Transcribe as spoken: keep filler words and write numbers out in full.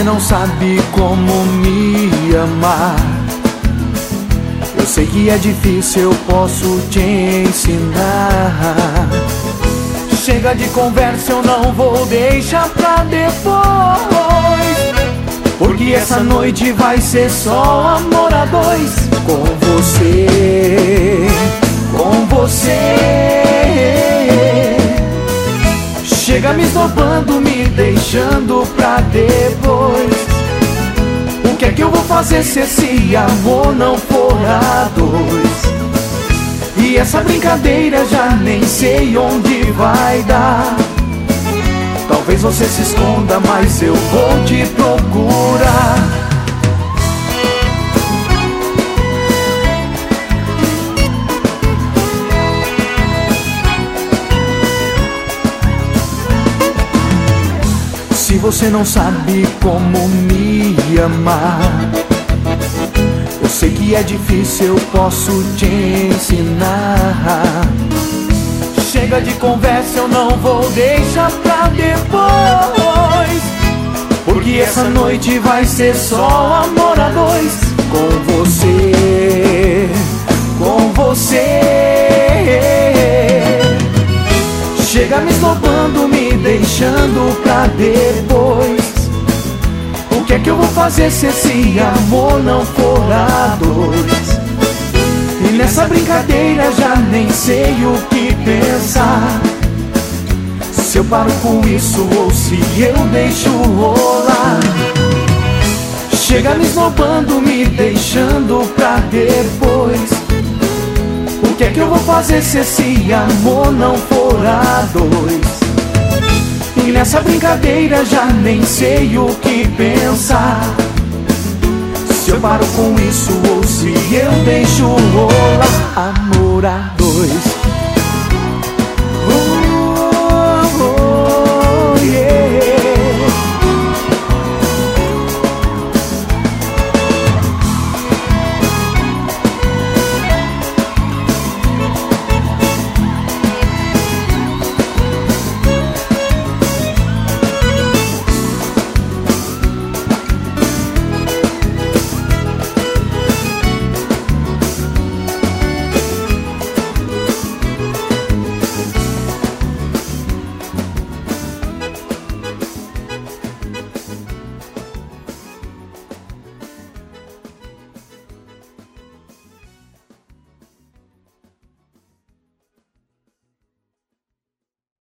você não sabe como me amar. Eu sei que é difícil, eu posso te ensinar. Chega de conversa, eu não vou deixar pra depois, porque essa noite vai ser só amor a dois. Com você, com você. Chega me esnobando, me deixando pra depois. O que é que eu vou fazer se esse amor não for a dois? E essa brincadeira já nem sei onde vai dar. Talvez você se esconda, mas eu vou te procurar. Se você não sabe como me amar, eu sei que é difícil, eu posso te ensinar. Chega de conversa, eu não vou deixar pra depois, porque essa noite vai ser só amor a dois. Com você, com você. Chega me esnobando, me deixando pra depois. O que é que eu vou fazer se esse amor não for a dois? E nessa brincadeira já nem sei o que pensar. Se eu paro com isso ou se eu deixo rolar. Chega me esnobando, me deixando pra depois. O que é que eu vou fazer se esse amor não for a dois? E nessa brincadeira já nem sei o que pensar. Se eu paro com isso ou se eu deixo rolar. Amor a dois.